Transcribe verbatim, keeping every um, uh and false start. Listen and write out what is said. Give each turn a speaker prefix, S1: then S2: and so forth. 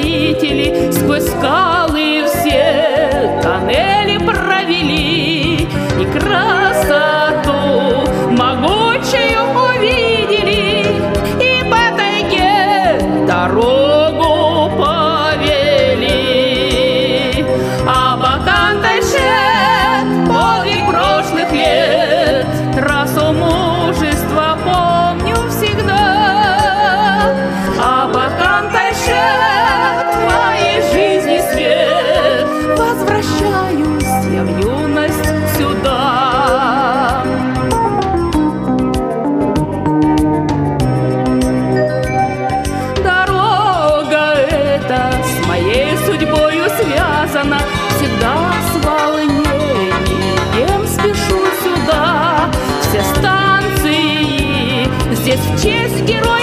S1: путеводители сквозь скалы все тоннели провели, и красоту могучую увидели, и по тайге дорогу повели. Абакан Тайшет, подвиг прошлых лет, трассу мужества помню всегда. Абакан Тайшет, в моей жизни свет, возвращаюсь я в юность сюда. Дорога эта с моей судьбою связана, всегда с волнением спешу сюда. Все станции здесь в честь героя